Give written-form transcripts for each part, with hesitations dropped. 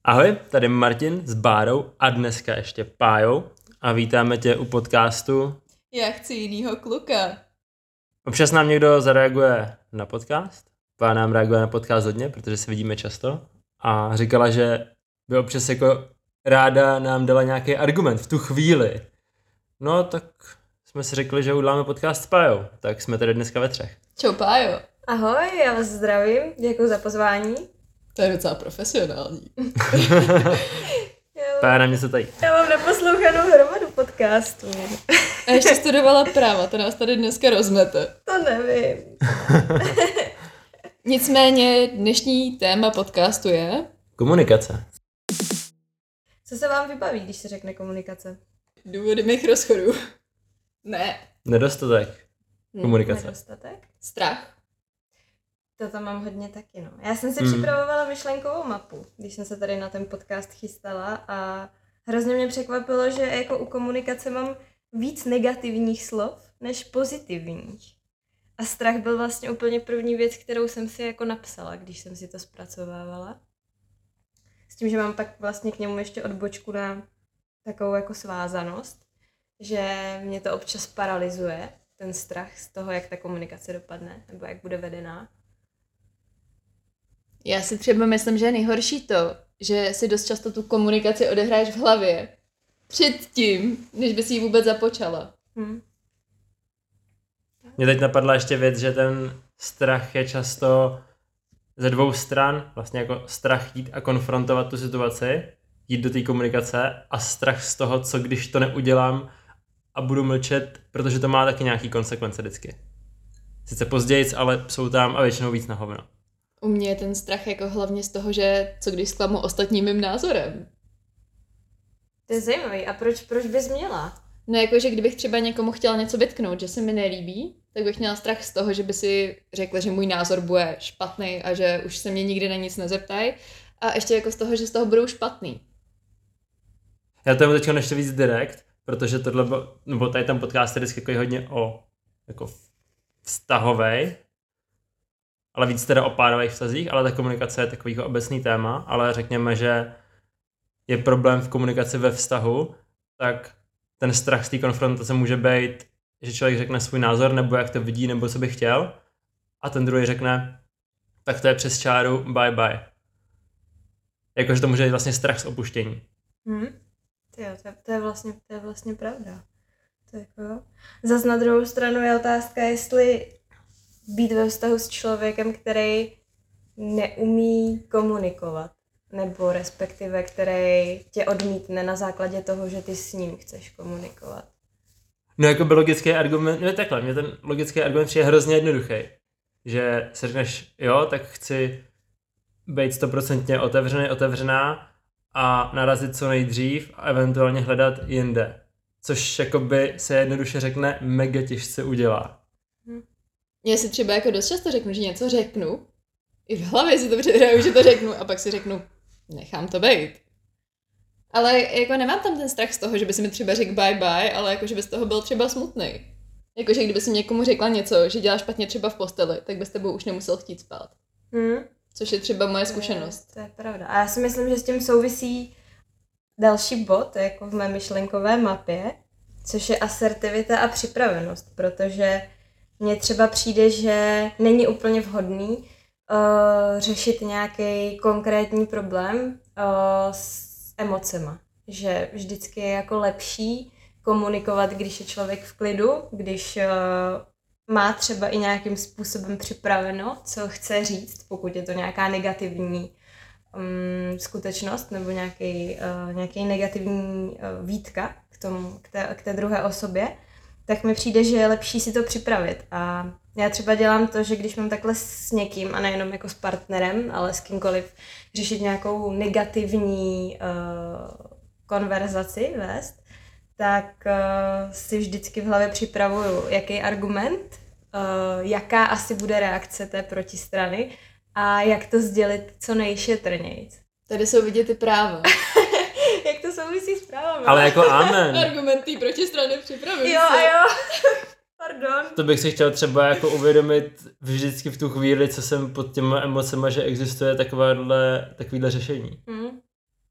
Ahoj, tady Martin s Bárou a dneska ještě Pájou a vítáme tě u podcastu Já chci jinýho kluka. Občas nám někdo zareaguje na podcast, Pá nám reaguje na podcast hodně, protože se vidíme často a říkala, že by občas jako ráda nám dala nějaký argument v tu chvíli. No tak jsme si řekli, že uděláme podcast s Pájou, tak jsme tady dneska ve třech. Čau, Pájo. Ahoj, já vás zdravím, děkuji za pozvání. To je docela profesionální. Pája na mě se tady. Já mám naposlouchanou hromadu podcastů. A ještě studovala práva, to nás tady dneska rozmete. To nevím. Nicméně dnešní téma podcastu je... Komunikace. Co se vám vybaví, když se řekne komunikace? Důvody mých rozchodů. Ne. Nedostatek komunikace. Nedostatek? Strach. To tam mám hodně taky, no. Já jsem si připravovala myšlenkovou mapu, když jsem se tady na ten podcast chystala a hrozně mě překvapilo, že jako u komunikace mám víc negativních slov než pozitivních. A strach byl vlastně úplně první věc, kterou jsem si jako napsala, když jsem si to zpracovávala. S tím, že mám pak vlastně k němu ještě odbočku na takovou jako svázanost, že mě to občas paralyzuje, ten strach z toho, jak ta komunikace dopadne, nebo jak bude vedená. Já si třeba myslím, že je nejhorší to, že si dost často tu komunikaci odehraješ v hlavě. Předtím, než bys ji vůbec započala. Mě teď napadla ještě věc, že ten strach je často ze dvou stran, vlastně jako strach jít a konfrontovat tu situaci, jít do té komunikace a strach z toho, co když to neudělám a budu mlčet, protože to má taky nějaký konsekvence vždycky. Sice později, ale jsou tam a většinou víc na hovno. U mě je ten strach jako hlavně z toho, že co když zklamu ostatním mým názorem. To je zajímavý. A proč bys měla? No jakože kdybych třeba někomu chtěla něco vytknout, že se mi nelíbí, tak bych měla strach z toho, že by si řekla, že můj názor bude špatný a že už se mě nikdy na nic nezeptají. A ještě jako z toho, že z toho budou špatný. Já tomu teďka ještě víc direkt, protože tohle, nebo tady ten podcast je vždycky hodně o jako vztahovej, ale víc teda o párových vztazích, ale ta komunikace je takový obecný téma, ale řekněme, že je problém v komunikaci ve vztahu, tak ten strach z té konfrontace může být, že člověk řekne svůj názor, nebo jak to vidí, nebo co by chtěl, a ten druhý řekne, tak to je přes čáru, bye bye. Jakože to může být vlastně strach z opuštění. To je vlastně pravda. To jako... Zas na druhou stranu je otázka, jestli být ve vztahu s člověkem, který neumí komunikovat, nebo respektive který tě odmítne na základě toho, že ty s ním chceš komunikovat. No jako by logický argument, no takhle, mě ten logický argument přijde hrozně jednoduchý. Že si řekneš, jo, tak chci být 100% otevřená a narazit co nejdřív a eventuálně hledat jinde. Což jakoby se jednoduše řekne, mega těžce udělá. Já si třeba jako dost často řeknu, že něco řeknu, i v hlavě si to předhraju, že to řeknu a pak si řeknu, nechám to být. Ale jako nemám tam ten strach z toho, že by si mi třeba řekl bye bye, ale jako, že by z toho byl třeba smutný. Jakože kdyby si někomu řekla něco, že dělá špatně třeba v posteli, tak by s tebou už nemusel chtít spát. Což je třeba moje zkušenost. To je pravda. A já si myslím, že s tím souvisí další bod, jako v mé myšlenkové mapě, což je asertivita a připravenost, protože mně třeba přijde, že není úplně vhodný řešit nějaký konkrétní problém s emocema. Že vždycky je jako lepší komunikovat, když je člověk v klidu, když má třeba i nějakým způsobem připraveno, co chce říct, pokud je to nějaká negativní skutečnost nebo nějaký negativní výtka k té druhé osobě, tak mi přijde, že je lepší si to připravit. A já třeba dělám to, že když mám takhle s někým, a nejenom jako s partnerem, ale s kýmkoliv řešit nějakou negativní konverzaci vést, tak si vždycky v hlavě připravuju, jaký argument, jaká asi bude reakce té protistrany a jak to sdělit co nejšetrnějc. Tady jsou vidět ty práva. Jak to souvisí s právama. Ale jako amen. Argumenty protistrany připravit. Jo. Pardon. To bych si chtěl třeba jako uvědomit vždycky v tu chvíli, co jsem pod těma emocema, že existuje takovýhle řešení.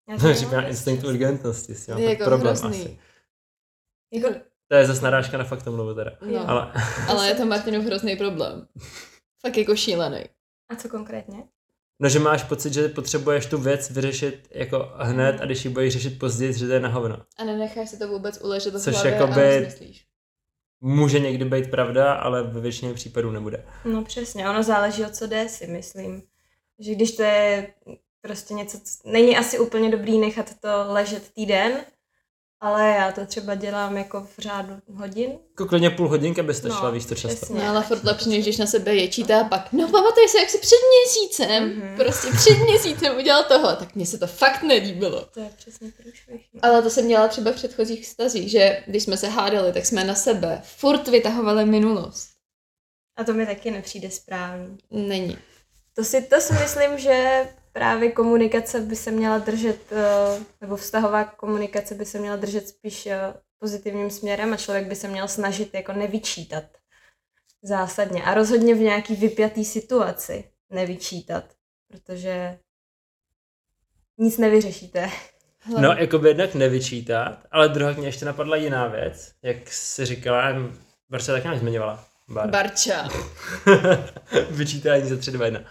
Já No, to říká nemám instinkt dost urgentnosti, s tím Je jako problém hrozný. asi. Jako, To je zase narážka na faktomluvu teda. No, Ale ale je to Martinův hrozný problém. Fakt jako šílený. a co konkrétně? no, že máš pocit, že potřebuješ tu věc vyřešit jako hned a když ji budeš řešit později, že to je na hovno. A nenecháš si to vůbec uležet v Což hlavě jakoby- a nezmyslíš. Může někdy být pravda, ale ve většině případů nebude. No přesně, ono záleží, o co jde, si myslím. Že když to je prostě něco, není asi úplně dobrý nechat to ležet týden, ale já to třeba dělám jako v řádu hodin. Jako klidně půl hodinky bys to No, šla, víš to často. přesně. No ale furt lepší, než když na sebe ječíte a pak, no pamatuješ se, jak jsi před měsícem, prostě před měsícem udělal tohle, tak mně se to fakt nelíbilo. To je přesně průšvih. No. Ale to jsem dělala třeba v předchozích vztazích, že když jsme se hádali, tak jsme na sebe furt vytahovali minulost. A to mi taky nepřijde správný. Není. To si myslím, že právě komunikace by se měla držet, nebo vztahová komunikace by se měla držet spíš pozitivním směrem a člověk by se měl snažit jako nevyčítat zásadně. A rozhodně v nějaký vypjatý situaci nevyčítat, protože nic nevyřešíte. No, jako by jednak nevyčítat, ale druhá mě ještě napadla jiná věc, jak jsi říkala, Barča taky nám zmiňovala. Barča. Vyčítání za 3, 2, 1.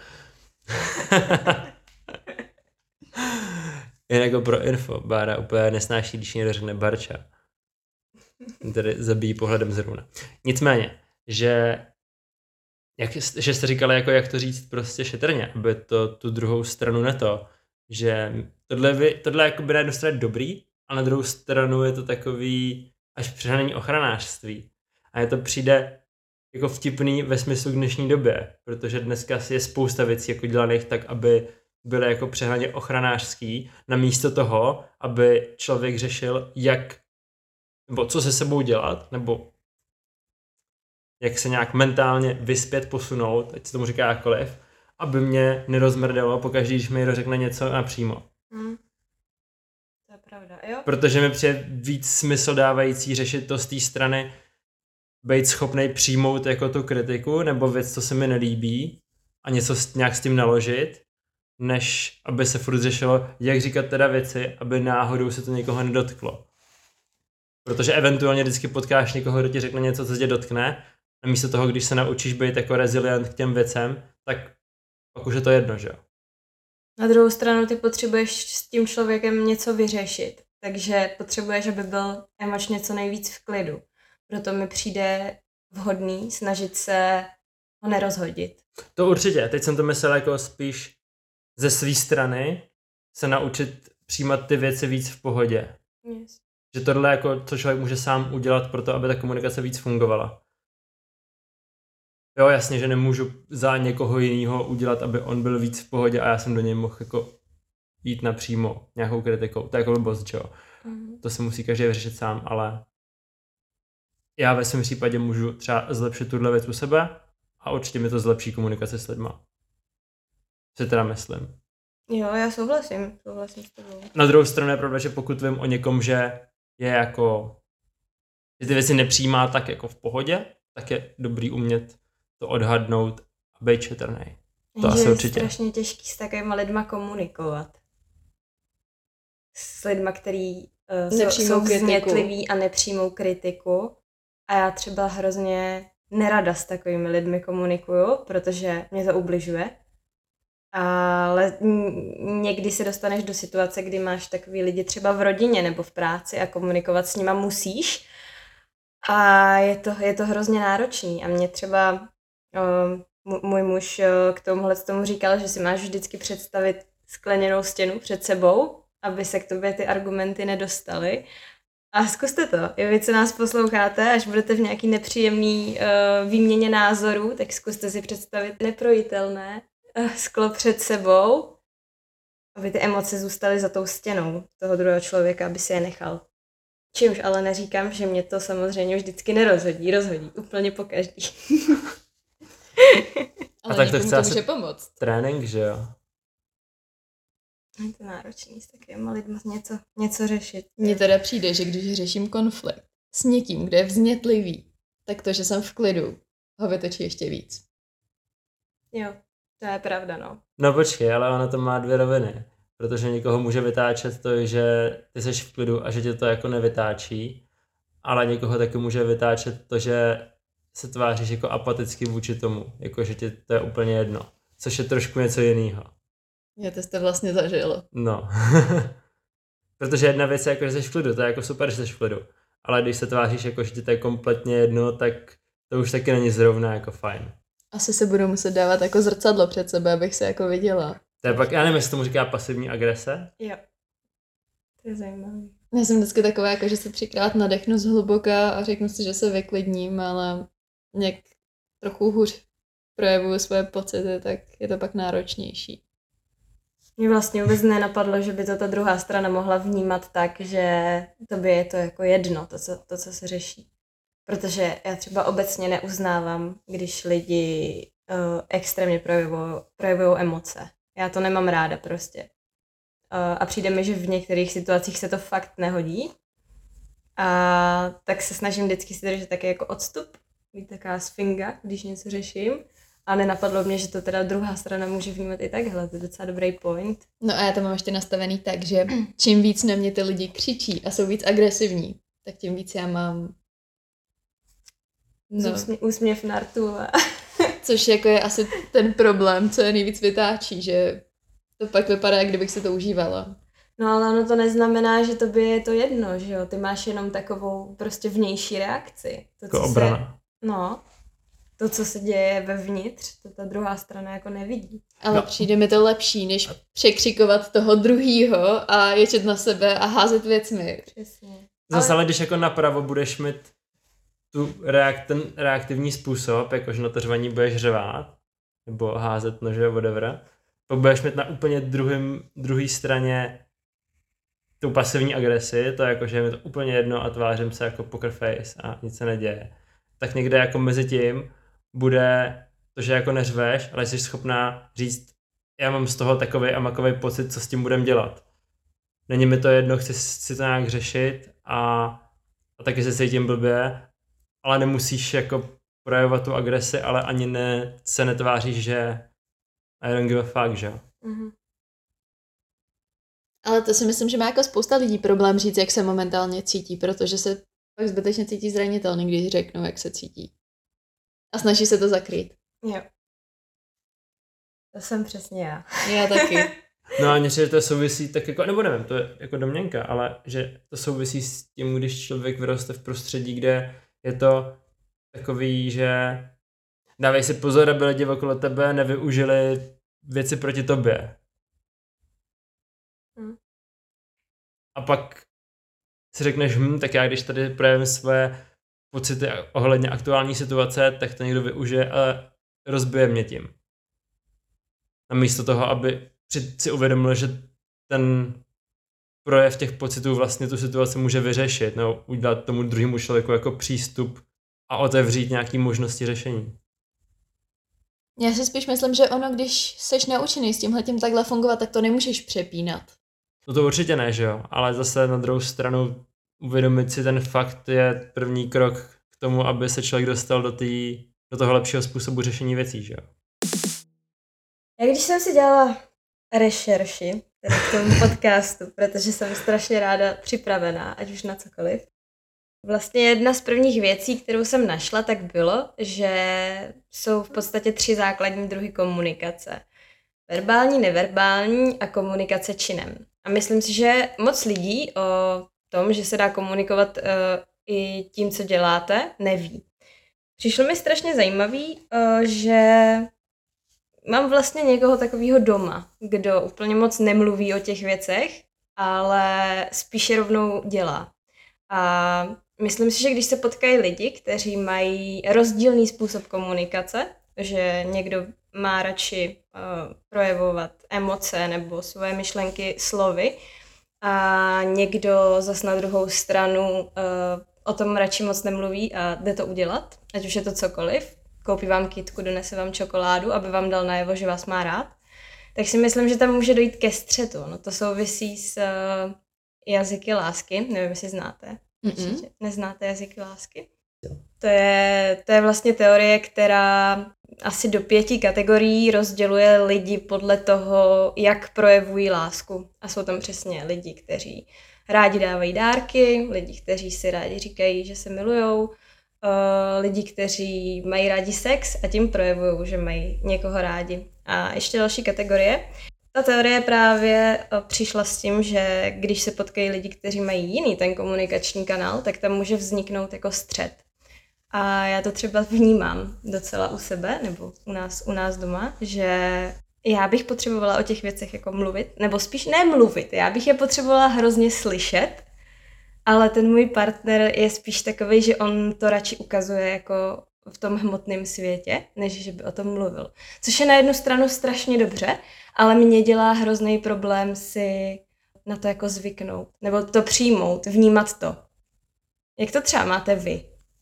Jen jako pro info, Bára úplně nesnáší, když někdo řekne Barča. Tedy zabíjí pohledem zrůna. Nicméně, že jste říkala, jako jak to říct prostě šetrně, aby to tu druhou stranu neto, že tohle jako by na jednu stranu dobrý, a na druhou stranu je to takový až přehnaný ochranářství. A je to přijde jako vtipný ve smyslu k dnešní době, protože dneska je spousta věcí jako dělaných tak, aby byly jako přehnaně ochranářský, namísto toho, aby člověk řešil, jak, nebo co se sebou dělat, nebo jak se nějak mentálně vyspět, posunout, ať se tomu říká jakkoliv, aby mě nerozmrdalo pokaždý, když mi někdo řekne něco napřímo. To je pravda, jo? Protože mi přijde víc smysl dávající řešit to z té strany, být schopnej přijmout jako tu kritiku, nebo věc, co se mi nelíbí a něco nějak s tím naložit, než aby se furt řešilo, jak říkat teda věci, aby náhodou se to někoho nedotklo. Protože eventuálně vždycky potkáš někoho, kdo ti řekne něco, co tě dotkne, a místo toho, když se naučíš být jako rezilient k těm věcem, tak pak už je to jedno, že jo? Na druhou stranu ty potřebuješ s tím člověkem něco vyřešit, takže potřebuješ, aby byl emočně co nejvíc v klidu. Proto mi přijde vhodný snažit se ho nerozhodit. To určitě. Teď jsem to myslel jako spíš ze své strany se naučit přijímat ty věci víc v pohodě. Yes. Že tohle je jako, co člověk může sám udělat pro to, aby ta komunikace víc fungovala. Jo, jasně, že nemůžu za někoho jiného udělat, aby on byl víc v pohodě a já jsem do něj mohl jako jít napřímo nějakou kritikou. To je jako blbost, jo. To se musí každý vyřešit sám, ale já ve svém případě můžu třeba zlepšit tuhle věc u sebe a určitě mi to zlepší komunikaci s lidma. Si teda myslím. Jo, já souhlasím s tebou. Na druhou stranu je pravda, že pokud vím o někom, že je jako, že ty věci nepřijímá tak jako v pohodě, tak je dobrý umět to odhadnout a být šetrnej. To asi určitě. Je strašně těžký s takovýma lidma komunikovat. S lidma, který jsou vznětliví a nepřijmou kritiku. A já třeba hrozně nerada s takovými lidmi komunikuju, protože mě to ubližuje. Ale někdy se dostaneš do situace, kdy máš takový lidi třeba v rodině nebo v práci a komunikovat s nima musíš. A je to hrozně náročný. A mě třeba můj muž k tomu říkal, že si máš vždycky představit skleněnou stěnu před sebou, aby se k tobě ty argumenty nedostaly. A zkuste to. I vy, co nás posloucháte, až budete v nějaký nepříjemný výměně názorů, tak zkuste si představit neprojitelné sklo před sebou, aby ty emoce zůstaly za tou stěnou toho druhého člověka, aby si je nechal. Čímž ale neříkám, že mě to samozřejmě vždycky nerozhodí. Rozhodí úplně pokaždý. Ale tak to někomu chce to asi může pomoct. Trénink, že jo? Je to náročný s takovýma lidma něco řešit. Mně teda přijde, že když řeším konflikt s někým, kdo je vznětlivý, tak to, že jsem v klidu, ho vytočí ještě víc. Jo, to je pravda, no. No počkej, ale ona to má 2 roviny. protože někoho může vytáčet to, že ty jsi v klidu a že tě to jako nevytáčí, ale někoho taky může vytáčet to, že se tváříš jako apaticky vůči tomu, jako že ti to je úplně jedno, což je trošku něco jiného. Já to jste vlastně zažil. No. Protože jedna věc je jako, že jsi v klidu, to je jako super, že jsi v klidu, ale když se tváříš jako, že ti to je kompletně jedno, tak to už taky není zrovna jako fajn. Asi se budu muset dávat jako zrcadlo před sebe, abych se jako viděla. To je pak, já nevím, jestli tomu říká pasivní agrese. Jo. To je zajímavé. Já jsem vždycky taková, jako, že se 3krát nadechnu zhluboka a řeknu si, že se vyklidním, ale nějak trochu hůř projevuju svoje pocity, tak je to pak náročnější. Mě vlastně vůbec nenapadlo, že by to ta druhá strana mohla vnímat tak, že tobě je to jako jedno, to, co se řeší. Protože já třeba obecně neuznávám, když lidi extrémně projevují emoce. Já to nemám ráda prostě. A přijde mi, že v některých situacích se to fakt nehodí. A tak se snažím vždycky si držet taky jako odstup, být taková sfinga, když něco řeším. A nenapadlo mě, že to teda druhá strana může vnímat i takhle, to je docela dobrý point. No a já to mám ještě nastavený tak, že čím víc na mě ty lidi křičí a jsou víc agresivní, tak tím víc já mám Úsměv na rtu. Což jako je asi ten problém, co je nejvíc vytáčí, že to pak vypadá, jak kdybych si to užívala. No ale ono to neznamená, že tobě je to jedno, že jo? Ty máš jenom takovou prostě vnější reakci. To, Jako obrana. To, co se děje vevnitř, to ta druhá strana jako nevidí. Ale přijde mi to lepší, než překřikovat toho druhýho a ječet na sebe a házet věcmi. Přesně. Zase ale když jako napravo budeš mít ten reaktivní způsob, jakože na to řvaní budeš řvát, nebo házet nože, whatever, pak budeš mít na úplně druhé straně tu pasivní agresi, to je jako, že je mi to úplně jedno a tvářím se jako poker face a nic se neděje. Tak někde jako mezi tím bude to, že jako neřveš, ale jsi schopná říct, já mám z toho takovej a makovej pocit, co s tím budem dělat. Není mi to jedno, chci si to nějak řešit a taky se cítím blbě, ale nemusíš jako projevovat tu agresi, ale ani se netváříš, že I don't give a fuck, že jo. Mm-hmm. Ale to si myslím, že má jako spousta lidí problém říct, jak se momentálně cítí, protože se pak zbytečně cítí zranitelně, když řeknou, jak se cítí. A snaží se to zakrýt. Jo. To jsem přesně já. Já taky. No a že to souvisí tak jako, nebo nevím, to je jako domněnka, ale že to souvisí s tím, když člověk vyroste v prostředí, kde je to takový, že dávej si pozor, aby lidi okolo tebe nevyužili věci proti tobě. A pak si řekneš, tak já když tady projevím svoje pocity ohledně aktuální situace, tak to někdo využije a rozbije mě tím. A místo toho, aby si uvědomil, že ten projev těch pocitů vlastně tu situaci může vyřešit, nebo udělat tomu druhému člověku jako přístup a otevřít nějaké možnosti řešení. Já si spíš myslím, že ono, když seš naučený s tímhletím takhle fungovat, tak to nemůžeš přepínat. No to určitě ne, že jo, ale zase na druhou stranu uvědomit si ten fakt je první krok k tomu, aby se člověk dostal do toho lepšího způsobu řešení věcí, že jo. Já když jsem si dělala rešerši k tomu podcastu, protože jsem strašně ráda připravená, ať už na cokoliv. Vlastně jedna z prvních věcí, kterou jsem našla, tak bylo, že jsou v podstatě 3 základní druhy komunikace. Verbální, neverbální a komunikace činem. A myslím si, že moc lidí o tom, že se dá komunikovat i tím, co děláte, neví. Přišlo mi strašně zajímavý, že mám vlastně někoho takového doma, kdo úplně moc nemluví o těch věcech, ale spíše rovnou dělá. A myslím si, že když se potkají lidi, kteří mají rozdílný způsob komunikace, že někdo má radši projevovat emoce nebo svoje myšlenky slovy a někdo zas na druhou stranu o tom radši moc nemluví a jde to udělat, ať už je to cokoliv, koupí vám kytku, donese vám čokoládu, aby vám dal najevo, že vás má rád, tak si myslím, že tam může dojít ke střetu. No to souvisí s jazyky lásky, nevím, jestli znáte. Určitě neznáte jazyky lásky? To je vlastně teorie, která asi do 5 kategorií rozděluje lidi podle toho, jak projevují lásku. A jsou tam přesně lidi, kteří rádi dávají dárky, lidi, kteří si rádi říkají, že se milujou, lidi, kteří mají rádi sex a tím projevují, že mají někoho rádi. A ještě další kategorie. Ta teorie právě přišla s tím, že když se potkají lidi, kteří mají jiný ten komunikační kanál, tak tam může vzniknout jako střet. A já to třeba vnímám docela u sebe, nebo u nás doma, že já bych potřebovala o těch věcech jako mluvit, nebo spíš ne mluvit, já bych je potřebovala hrozně slyšet, ale ten můj partner je spíš takový, že on to radši ukazuje jako v tom hmotném světě, než že by o tom mluvil. Což je na jednu stranu strašně dobře, ale mě dělá hrozný problém si na to jako zvyknout, nebo to přijmout, vnímat to. Jak to třeba máte vy?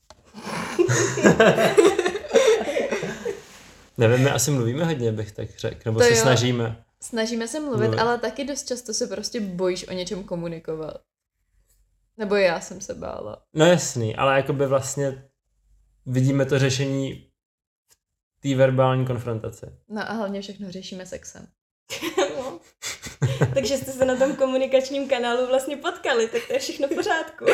Nevím, my asi mluvíme hodně, bych tak řekl, nebo To se jo. snažíme. Snažíme se mluvit, ale taky dost často se prostě bojíš o něčem komunikovat. Nebo já jsem se bála. No jasný, ale jakoby vlastně vidíme to řešení v té verbální konfrontaci. No a hlavně všechno řešíme sexem. No. Takže jste se na tom komunikačním kanálu vlastně potkali, tak to je všechno v pořádku.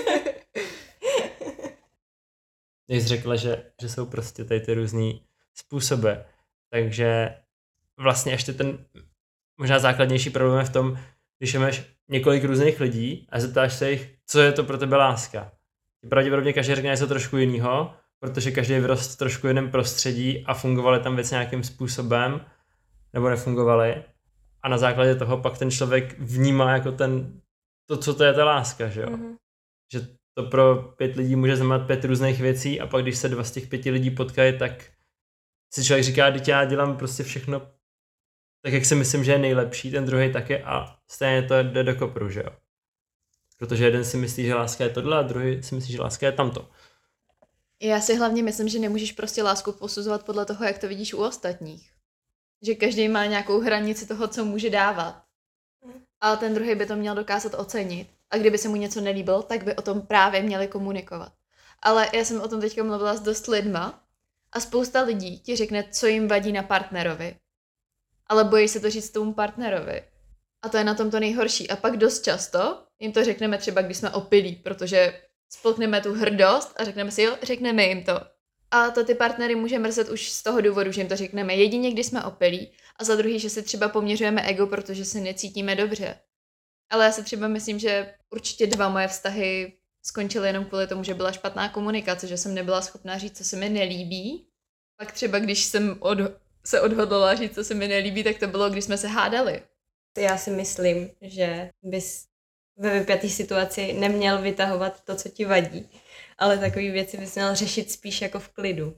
Jak jsi řekla, že jsou prostě tady ty různý způsoby. Takže vlastně ještě ten možná základnější problém je v tom, když máš několik různých lidí a zeptáš se jich, co je to pro tebe láska. Pravděpodobně každý řekne něco trošku jiného, protože každý vyrost v trošku jiném prostředí a fungovaly tam věci nějakým způsobem, nebo nefungovaly. A na základě toho pak ten člověk vnímá jako to, co to je ta láska, že jo? Mm-hmm. Že to pro 5 lidí může znamenat 5 různých věcí a pak když se 2 z těch 5 lidí potkají, tak si člověk říká, teď já dělám prostě všechno tak, jak si myslím, že je nejlepší, ten druhý taky a stejně to jde do kopru, že jo? Protože jeden si myslí, že láska je tohle a druhý si myslí, že láska je tamto. Já si hlavně myslím, že nemůžeš prostě lásku posuzovat podle toho, jak to vidíš u ostatních. Že každý má nějakou hranici toho, co může dávat. A ten druhý by to měl dokázat ocenit. A kdyby se mu něco nelíbilo, tak by o tom právě měli komunikovat. Ale já jsem o tom teďka mluvila s dost lidma a spousta lidí ti řekne, co jim vadí na partnerovi. Ale bojí se to říct tomu partnerovi. A to je na tom to nejhorší. A pak dost často jim to řekneme třeba, když jsme opilí, protože spolkneme tu hrdost a řekneme si, jo, řekneme jim to. A to ty partnery může mrzet už z toho důvodu, že jim to řekneme jedině, když jsme opilí, a za druhý, že si třeba poměřujeme ego, protože se necítíme dobře. Ale já si třeba myslím, že určitě 2 moje vztahy skončily jenom kvůli tomu, že byla špatná komunikace, že jsem nebyla schopná říct, co se mi nelíbí. Pak třeba, když jsem se odhodlala říct, co se mi nelíbí, tak to bylo, když jsme se hádali. Já si myslím, že bys ve vypjaté situaci neměl vytahovat to, co ti vadí, ale takové věci bys měl řešit spíš jako v klidu.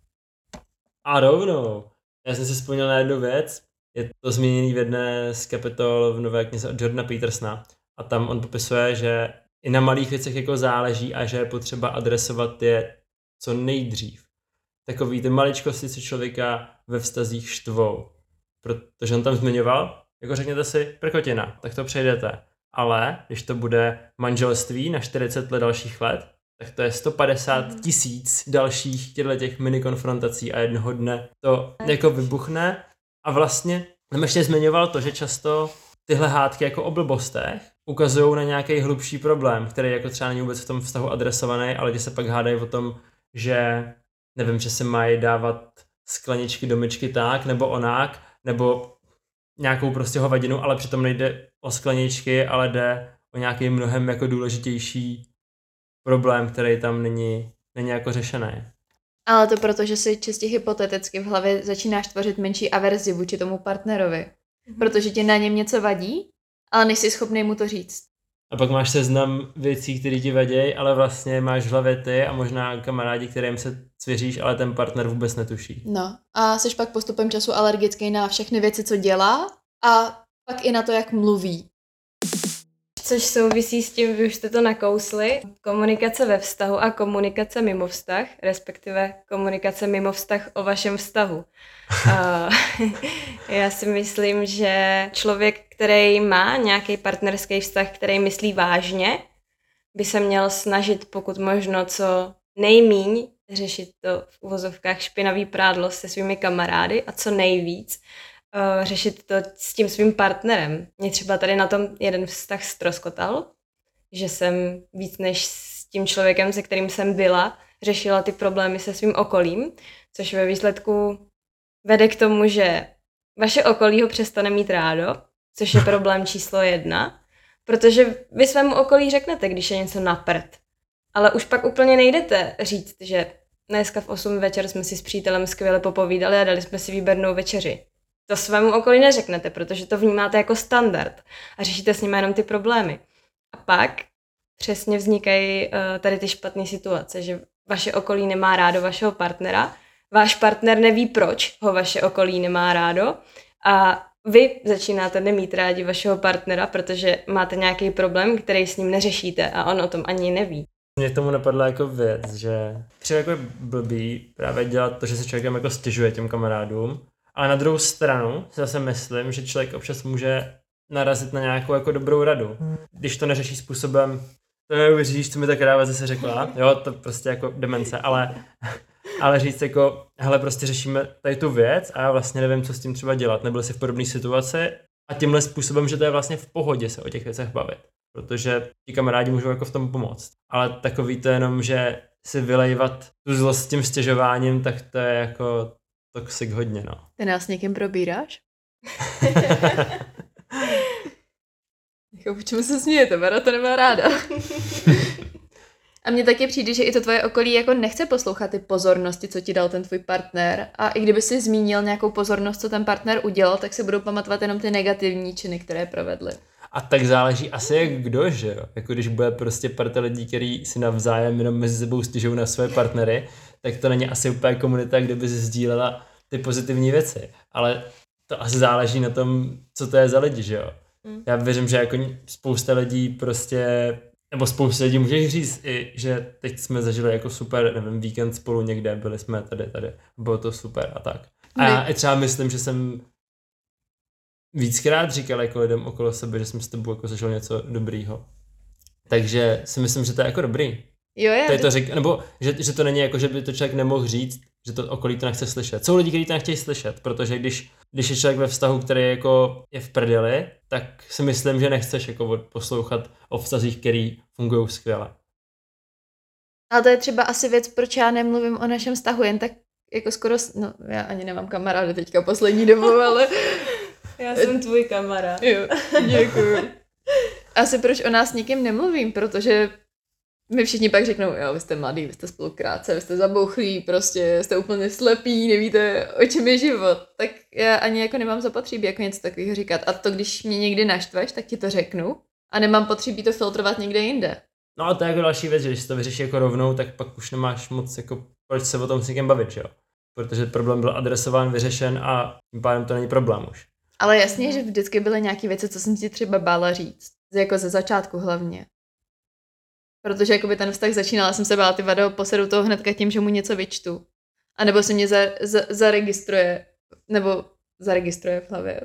A rovnou. Já jsem si vzpomněl na jednu věc. Je to zmíněný v jedné z kapitol v nové knize od Jordana Petersona. A tam on popisuje, že i na malých věcech jako záleží a že je potřeba adresovat je co nejdřív. Takový ty maličkosti, co člověka ve vztazích štvou. Protože on tam zmiňoval, jako řekněte si prkotina, tak to přejdete. Ale když to bude manželství na 40 let dalších let, tak to je 150 000 dalších těch mini konfrontací a jednoho dne to jako vybuchne. A vlastně tam ještě zmiňoval to, že často tyhle hádky jako o blbostech ukazují na nějaký hlubší problém, který jako třeba není vůbec v tom vztahu adresovaný, ale lidi se pak hádají o tom, že nevím, že se mají dávat skleničky do myčky tak, nebo onak, nebo nějakou prostě hovadinu, ale přitom nejde o skleničky, ale jde o nějaký mnohem jako důležitější problém, který tam není jako řešený. Ale to proto, že si čistě hypoteticky v hlavě začínáš tvořit menší averzi vůči tomu partnerovi. Protože ti na něm něco vadí, ale nejsi schopný mu to říct. A pak máš seznam věcí, které ti vadí, ale vlastně máš v hlavě ty a možná kamarádi, kterým se cvěříš, ale ten partner vůbec netuší. No a jsi pak postupem času alergický na všechny věci, co dělá, a pak i na to, jak mluví. Což souvisí s tím, vy už jste to nakousli, komunikace ve vztahu a komunikace mimo vztah, respektive komunikace mimo vztah o vašem vztahu. Já si myslím, že člověk, který má nějaký partnerský vztah, který myslí vážně, by se měl snažit pokud možno co nejmíň řešit to v uvozovkách špinavý prádlo se svými kamarády a co nejvíc řešit to s tím svým partnerem. Mě třeba tady na tom jeden vztah ztroskotal, že jsem víc než s tím člověkem, se kterým jsem byla, řešila ty problémy se svým okolím, což ve výsledku vede k tomu, že vaše okolí ho přestane mít rádo, což je problém číslo 1, protože vy svému okolí řeknete, když je něco na prd. Ale už pak úplně nejdete říct, že dneska v 8 večer jsme si s přítelem skvěle popovídali a dali jsme si výbornou večeři. To svému okolí neřeknete, protože to vnímáte jako standard a řešíte s nimi jenom ty problémy. A pak přesně vznikají tady ty špatné situace, že vaše okolí nemá rádo vašeho partnera, váš partner neví, proč ho vaše okolí nemá rádo a vy začínáte nemít rádi vašeho partnera, protože máte nějaký problém, který s ním neřešíte a on o tom ani neví. Mně k tomu napadla jako věc, že třeba jako je blbý právě dělat to, že se člověkem jako stěžuje těm kamarádům, ale na druhou stranu si zase myslím, že člověk občas může narazit na nějakou jako dobrou radu. Když to neřeší způsobem, to neuvěříš, co mi ta kráva zase řekla, jo, to prostě jako demence, ale říct jako, hele, prostě řešíme tady tu věc a já vlastně nevím, co s tím třeba dělat, nebyl jsi v podobné situaci a tímhle způsobem, že to je vlastně v pohodě se o těch věcech bavit, protože ti kamarádi můžou jako v tom pomoct. Ale takový to jenom, že si vylejvat tu zlost s tím stěžováním, tak to je jako toxic hodně, no. Ty nás někým probíráš? Jako, čemu se smějete? Vera to nemá ráda. A mně taky přijde, že i to tvoje okolí jako nechce poslouchat ty pozornosti, co ti dal ten tvůj partner. A i kdyby si zmínil nějakou pozornost, co ten partner udělal, tak si budou pamatovat jenom ty negativní činy, které provedli. A tak záleží asi jak kdo, že jo? Jako když bude prostě parta lidí, který si navzájem jenom mezi sebou stěžují na své partnery, tak to není asi úplně komunita, kde by si sdílela ty pozitivní věci. Ale to asi záleží na tom, co to je za lidi, že jo? Já věřím, že jako spousta lidí prostě, nebo spousta lidí můžeš říct i, že teď jsme zažili jako super, nevím, víkend spolu někde, byli jsme tady, bylo to super a tak. A já i třeba myslím, že jsem víckrát říkal jako lidem okolo sebe, že jsem s tebou jako zažil něco dobrýho. Takže si myslím, že to je jako dobrý. Jo, nebo že to není jako, že by to člověk nemohl říct, že to okolí to nechce slyšet. Jsou lidi, kteří to nechtějí slyšet, protože když je člověk ve vztahu, který jako je v prdeli, tak si myslím, že nechceš jako poslouchat o vztazích, který fungují skvěle. Ale to je třeba asi věc, proč já nemluvím o našem vztahu, jen tak jako skoro, no já ani nemám kamarády teďka poslední dobou, ale... Já jsem tvůj kamarád. Jo, děkuju. Asi proč o nás nikým nemluvím, protože my všichni pak řeknou, jo, vy jste mladý, vy jste spolukrátce, vy jste zabouchlí, prostě jste úplně slepí, nevíte, o čem je život. Tak já ani jako nemám zapotřebí jako něco takového říkat. A to, když mě někdy naštveš, tak ti to řeknu a nemám potřebí to filtrovat někde jinde. No a to je jako další věc, že když to vyřešíš jako rovnou, tak pak už nemáš moc jako proč se o tom s někým bavit, že jo? Protože problém byl adresován, vyřešen a tím pádem to není problém už. Ale jasně, že vždycky byly nějaké věci, co jsem ti třeba bála říct. Jako ze začátku hlavně. Protože jakoby ten vztah začínal, já jsem se bála, ty vado, posedu toho hnedka tím, že mu něco vyčtu. A nebo se mě zaregistruje v hlavě.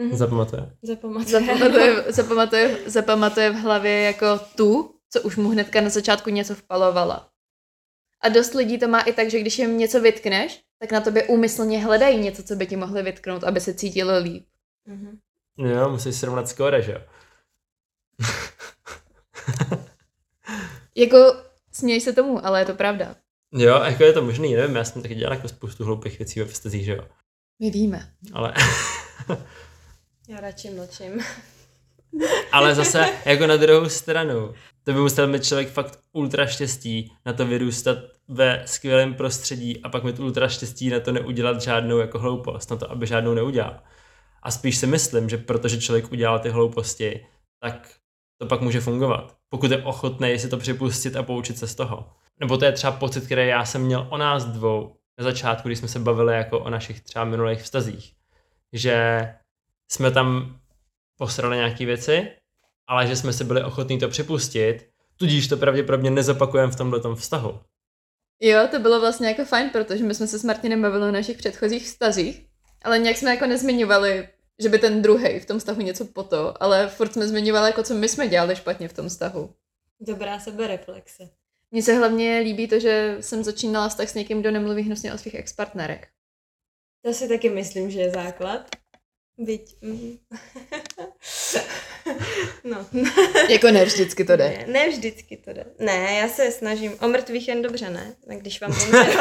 Zapamatuje v hlavě jako tu, co už mu hnedka na začátku něco vpalovala. A dost lidí to má i tak, že když jim něco vytkneš, tak na tobě úmyslně hledají něco, co by ti mohli vytknout, aby se cítili líp. Jo, musíš srovnat skóre, že jo? Jako, směj se tomu, ale je to pravda. Jo, jako je to možný, nevím, já jsem taky dělal jako spoustu hloupých věcí ve vztazích, že jo? My víme. Ale... Já radši mlčím. Ale zase, jako na druhou stranu, to by musel mít člověk fakt ultra štěstí na to vyrůstat ve skvělém prostředí a pak mít ultra štěstí na to neudělat žádnou jako hloupost, na to, aby žádnou neudělal. A spíš si myslím, že protože člověk udělal ty hlouposti, tak to pak může fungovat. Pokud je ochotný si to připustit a poučit se z toho. Nebo to je třeba pocit, který já jsem měl o nás dvou na začátku, když jsme se bavili jako o našich třeba minulých vztazích. Že jsme tam posrali nějaký věci, ale že jsme si byli ochotní to připustit, tudíž to pravděpodobně nezopakujeme v tomhletom vztahu. Jo, to bylo vlastně jako fajn, protože my jsme se s Martinem bavili o našich předchozích vztazích, ale nějak jsme jako nezmiňovali, že by ten druhej v tom vztahu něco ale furt jsme zmiňovali, jako co my jsme dělali špatně v tom vztahu. Dobrá sebereflexe. Mně se hlavně líbí to, že jsem začínala vztah s někým, kdo nemluví hnusně o svých ex-partnerech. To si taky myslím, že je základ. Byť. No. Jako ne vždycky to jde. Ne vždycky to jde. Ne, já se snažím. O mrtvých jen dobře, ne? A když vám umře.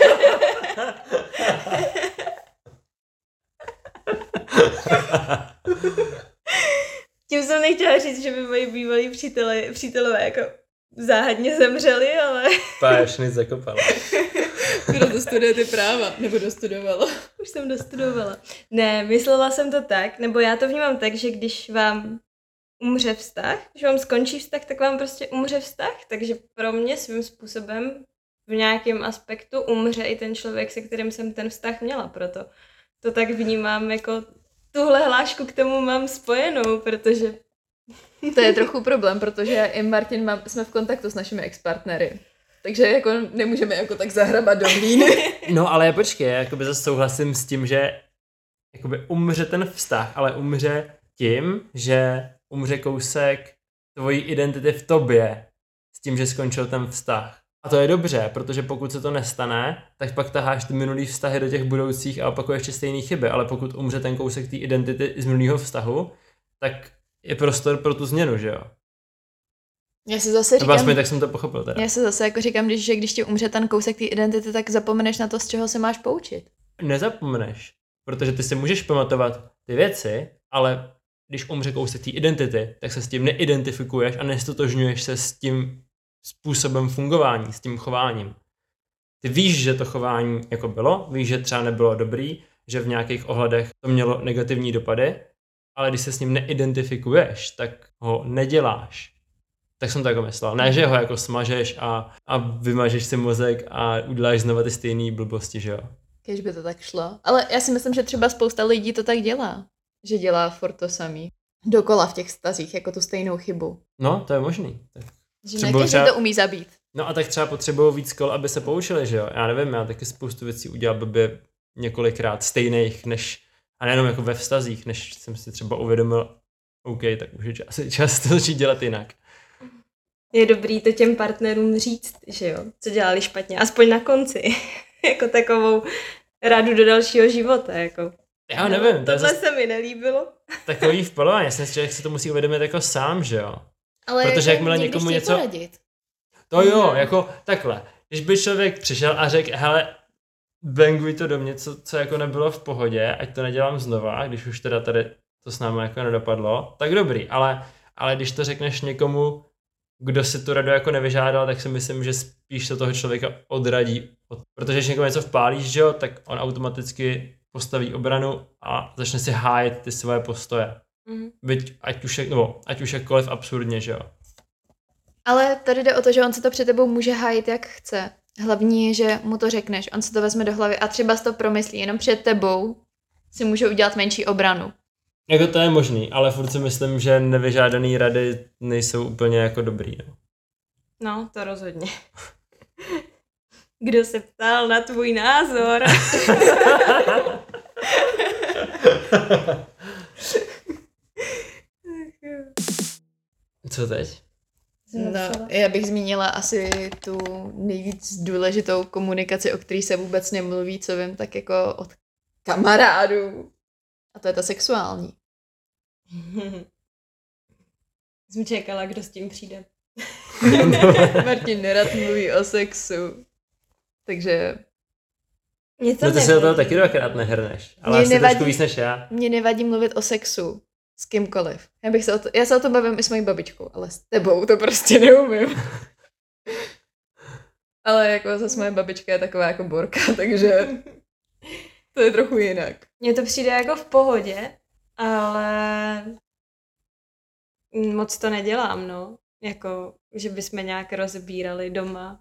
Tím jsem nechtěla říct, že by moji bývalí přítelové jako záhadně zemřeli, ale... Pášny zakopala. Kdo to studuje ty práva? Nebo dostudovala? Už jsem dostudovala. Ne, myslela jsem to tak, nebo já to vnímám tak, že když vám umře vztah, když vám skončí vztah, tak vám prostě umře vztah, takže pro mě svým způsobem v nějakém aspektu umře i ten člověk, se kterým jsem ten vztah měla, proto to tak vnímám jako tuhle hlášku k tomu mám spojenou, protože... To je trochu problém, protože já i Martin jsme v kontaktu s našimi ex-partnery. Takže jako nemůžeme jako tak zahrabat do hlíny. No ale počkej, jakoby zase souhlasím s tím, že jakoby umře ten vztah, ale umře tím, že umře kousek tvojí identity v tobě s tím, že skončil ten vztah. A to je dobře, protože pokud se to nestane, tak pak taháš ty minulý vztahy do těch budoucích a opakuješ ještě stejné chyby, ale pokud umře ten kousek té identity z minulého vztahu, tak je prostor pro tu změnu, že jo? Já se zase říkám, aspoň tak jsem to pochopil teda. Já se zase jako říkám, že když ti umře ten kousek té identity, tak zapomeneš na to, z čeho se máš poučit. Nezapomeneš, protože ty si můžeš pamatovat ty věci, ale když umře kousek té identity, tak se s tím neidentifikuješ a nestotožňuješ se s tím způsobem fungování, s tím chováním. Ty víš, že to chování jako bylo, víš, že třeba nebylo dobrý, že v nějakých ohledech to mělo negativní dopady, ale když se s ním neidentifikuješ, tak ho neděláš. Tak jsem to jako myslel. Ne, že ho jako smažeš a vymažeš si mozek a uděláš znova ty stejné blbosti, že jo? Když by to tak šlo. Ale já si myslím, že třeba spousta lidí to tak dělá. Že dělá furt to samý. Dokola v těch vztazích, jako tu stejnou chybu. No, to je možný. Tak že ne každý to umí zabít. No a tak třeba potřebují víc kol, aby se poučili, že jo? Já nevím, já taky spoustu věcí udělal blbě několikrát stejných, než, a nejenom jako ve vztazích, než jsem si třeba uvědomil, OK, tak už je čas to začít dělat jinak. Je dobrý to těm partnerům říct, že jo, co dělali špatně, aspoň na konci, jako takovou radu do dalšího života, jako. Já nevím. Tohle se mi nelíbilo. Takový vpalování, jasně, člověk si to musí uvědomit jako sám, že jo. Ale protože jako jakmile někomu něco... Poradit. To jo, jako takhle. Když by člověk přišel a řekl, hele, banguj to do mě, co jako nebylo v pohodě, ať to nedělám znova, když už teda tady to s námi jako nedopadlo, tak dobrý, ale když to řekneš někomu, kdo si tu radu jako nevyžádal, tak si myslím, že spíš to toho člověka odradí. Protože když někomu něco vpálíš, že jo, tak on automaticky postaví obranu a začne si hájet ty svoje postoje. Byť ať už jakkoliv absurdně, že jo. Ale tady jde o to, že on se to před tebou může hájit jak chce. Hlavní je, že mu to řekneš, on se to vezme do hlavy a třeba si to promyslí, jenom před tebou si může udělat menší obranu. Jako to je možný, ale furt si myslím, že nevyžádaný rady nejsou úplně jako dobrý. No, no to rozhodně. Kdo se ptal na tvůj názor? Co teď? No, já bych zmínila asi tu nejvíc důležitou komunikaci, o který se vůbec nemluví, co vím, tak jako od kamarádů. A to je ta sexuální. Jsem čekala, kdo s tím přijde. Martin nerad mluví o sexu. Takže... Něco no ty se o toho taky dvakrát nehrneš, ale asi trošku víc než já. Mně nevadí mluvit o sexu s kýmkoliv. Já se o tom bavím i s mojí babičkou, ale s tebou to prostě neumím. Ale jako zase moje babička je taková jako borka, takže to je trochu jinak. Mně to přijde jako v pohodě, ale moc to nedělám, no. Jako, že bychom nějak rozbírali doma.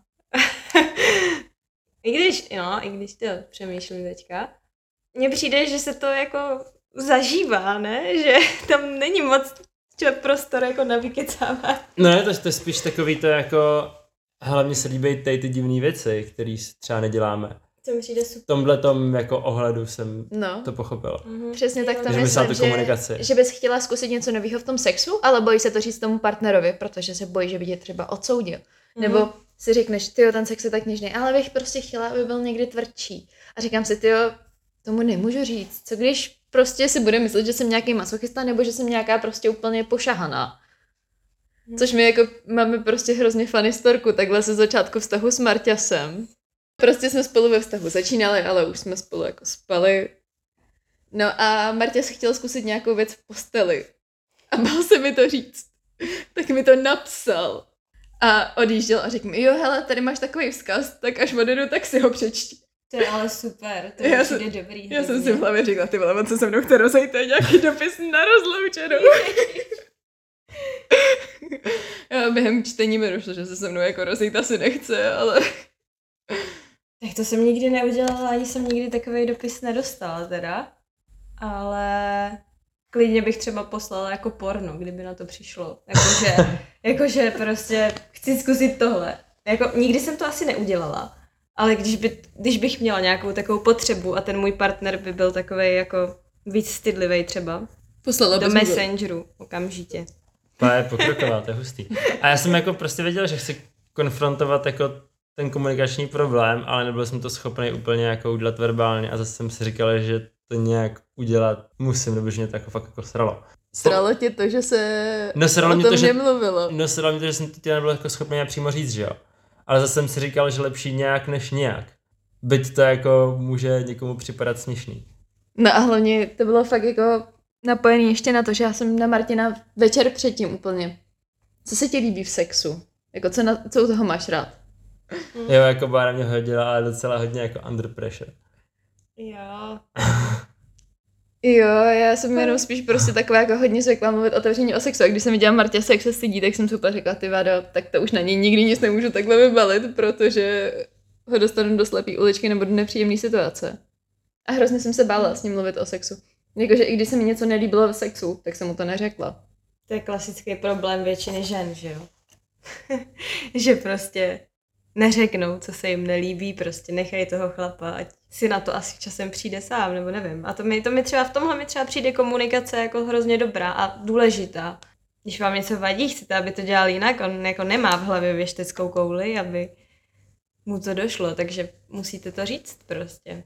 I když to přemýšlím teďka, mně přijde, že se to jako zažívá, ne? Že tam není moc prostor jako na vykecávání. No, to je spíš takový to jako, hlavně se líbí tady ty divné věci, které třeba neděláme. Co mi přijde super. V tomhletom jako ohledu jsem to pochopil. Přesně tak to myslím, že bys chtěla zkusit něco nového v tom sexu, ale bojí se to říct tomu partnerovi, protože se bojí, že by tě třeba odsoudil. Nebo si řekneš, tyjo, ten sex je tak něžný, ale bych prostě chtěla, aby byl někdy tvrdší. A říkám si, tyjo, tomu nemůžu říct. Co když prostě si bude myslet, že jsem nějaký masochista, nebo že jsem nějaká prostě úplně pošahaná. Což my jako máme prostě hrozně funny storku, takhle se začátku vztahu s Marťasem. Prostě jsme spolu ve vztahu začínali, ale už jsme spolu jako spali. No a Marťas chtěl zkusit nějakou věc v posteli. A bál se mi to říct. Tak mi to napsal. A odjížděl a řekl mi, jo, hele, tady máš takový vzkaz, tak až odjedu, tak si ho přečti. To je ale super, to je dobrý. Já jsem si v hlavě říkala, ty vole, on se mnou chce rozejít, to je nějaký dopis na rozloučenou. Já během čtení mi došlo, že se se mnou jako rozejít asi nechce, ale... Tak to jsem nikdy neudělala, ani jsem nikdy takový dopis nedostala teda. Ale klidně bych třeba poslala jako porno, kdyby na to přišlo. Jakože prostě chci zkusit tohle. Jako, nikdy jsem to asi neudělala. Ale když bych měla nějakou takovou potřebu a ten můj partner by byl takovej jako víc stydlivý třeba. Poslala do Messengeru okamžitě. To je pokroková, to je hustý. A já jsem jako prostě věděl, že chci konfrontovat jako ten komunikační problém, ale nebyl jsem to schopný úplně jako udělat verbálně a zase jsem si říkal, že to nějak udělat musím, nebo že mě to jako fakt jako sralo. Sralo tě to, že se sralo o mě tom to, že, nemluvilo. No sralo mě to, že jsem to nebyl jako schopný přímo říct, že jo. Ale zase jsem si říkal, že lepší nějak než nějak. Byť to jako může někomu připadat směšný. No a hlavně to bylo fakt jako napojený ještě na to, že já jsem na Martina večer předtím úplně. Co se ti líbí v sexu? Jako co u toho máš rád? Jo, jako Bára mě hodila, ale docela hodně jako under pressure. Jo. Jo, já jsem jenom spíš prostě taková jako hodně zvyklá mluvit otevřeně o sexu. A když jsem viděla Martě sex se stydí, tak jsem super řekla, ty vado, tak to už na něj nikdy nic nemůžu takhle vybalit, protože ho dostanu do slepý uličky nebo do nepříjemné situace. A hrozně jsem se bála s ním mluvit o sexu. Jakože i když se mi něco nelíbilo v sexu, tak jsem mu to neřekla. To je klasický problém většiny žen, že jo? Že prostě neřeknou, co se jim nelíbí, prostě nechají toho chlapa, ať si na to asi časem přijde sám, nebo nevím. A to mi třeba v tomhle mi třeba přijde komunikace jako hrozně dobrá a důležitá. Když vám něco vadí, chcete, aby to dělal jinak, on jako nemá v hlavě věšteckou kouli, aby mu to došlo, takže musíte to říct prostě.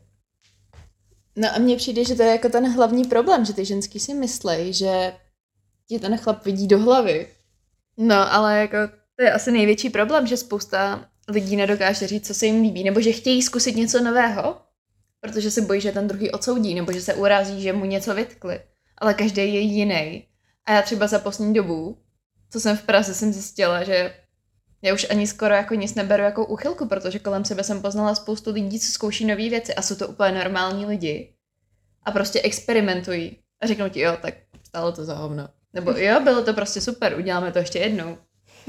No a mně přijde, že to je jako ten hlavní problém, že ty ženský si myslej, že ti ten chlap vidí do hlavy. No, ale jako to je asi největší problém, že spousta lidí nedokáže říct, co se jim líbí, nebo že chtějí zkusit něco nového, protože se bojí, že ten druhý odsoudí, nebo že se urazí, že mu něco vytkli. Ale každý je jiný. A já třeba za poslední dobu, co jsem v Praze, jsem zjistila, že já už ani skoro jako nic neberu jako úchylku, protože kolem sebe jsem poznala spoustu lidí, co zkouší nové věci a jsou to úplně normální lidi. A prostě experimentují. A řeknou ti, jo, tak stálo to za hovno. Nebo jo, bylo to prostě super, uděláme to ještě jednou.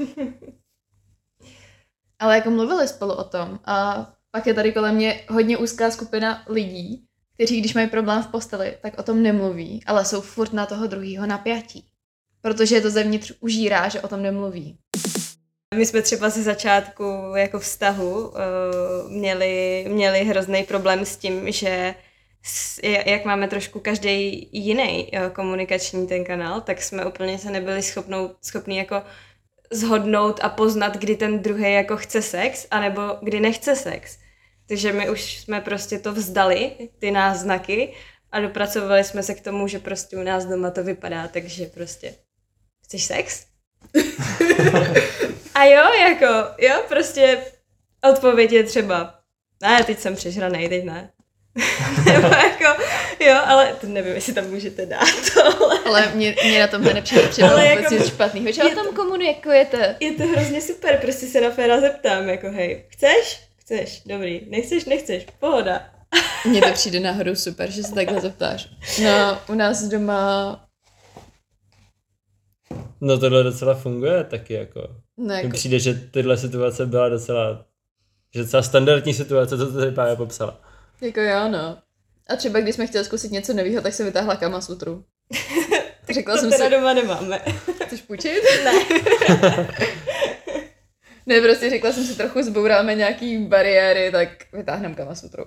Ale jako mluvili spolu o tom a pak je tady kolem mě hodně úzká skupina lidí, kteří když mají problém v posteli, tak o tom nemluví, ale jsou furt na toho druhýho napjatí. Protože je to zevnitř užírá, že o tom nemluví. My jsme třeba ze začátku jako vztahu měli hrozný problém s tím, že jak máme trošku každý jiný komunikační ten kanál, tak jsme úplně se nebyli schopní jako zhodnout a poznat, kdy ten druhý jako chce sex, anebo kdy nechce sex. Takže my už jsme prostě to vzdali, ty náznaky, a dopracovali jsme se k tomu, že prostě u nás doma to vypadá, takže prostě chceš sex? A jo, prostě odpověď je třeba ne, teď jsem přežranej, teď ne. Nebo jako, jo, ale to nevím, jestli tam můžete dát tohle. Ale mě na tomhle nepřijde vůbec jako, nic špatného, že o tom komunikujete. Je to hrozně super, prostě se na féra zeptám, jako hej, chceš? Chceš, dobrý, nechceš, pohoda. Mně to přijde náhodou super, že se takhle zeptáš. No, u nás doma... No tohle docela funguje taky jako. No, jako... Mně přijde, že tyhle situace byla docela standardní situace, to tady právě popsala. Jako jo, no. A třeba když jsme chtěli zkusit něco nového, tak jsem vytáhla Kama Sutru. Řekla jsem teda si... doma nemáme. Chceš půjčit? Ne. Ne, prostě řekla jsem si, trochu zbouráme nějaký bariéry, tak vytáhneme Kama Sutru.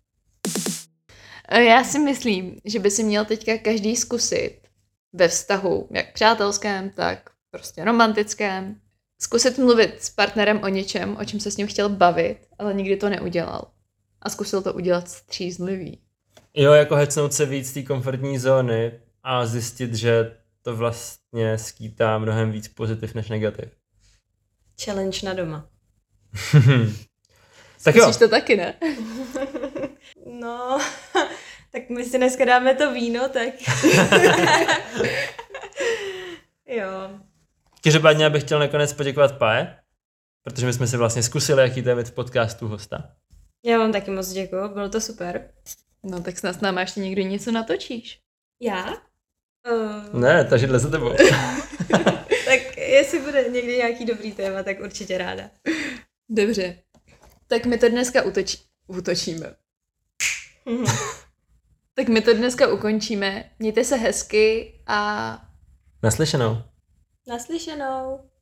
Já si myslím, že by si měl teďka každý zkusit ve vztahu, jak přátelském, tak prostě romantickém, zkusit mluvit s partnerem o něčem, o čem se s ním chtěl bavit, ale nikdy to neudělal. A zkusil to udělat střízlivý. Jo, jako hecnout se víc z té komfortní zóny a zjistit, že to vlastně skýtá mnohem víc pozitiv než negativ. Challenge na doma. Tak jo. Zkusíš to taky, ne? No, tak my si dneska dáme to víno, tak... Jo. Každopádně já bych chtěl nakonec poděkovat Paje, protože my jsme si vlastně zkusili, jaký to je mít v podcastu hosta. Já vám taky moc děkuju, bylo to super. No tak snad s náma ještě někdy něco natočíš. Já? Ne, ta židle za tebou. Tak jestli bude někdy nějaký dobrý téma, tak určitě ráda. Dobře. Tak my to dneska utočíme. Tak my to dneska ukončíme. Mějte se hezky a Naslyšenou. Naslyšenou.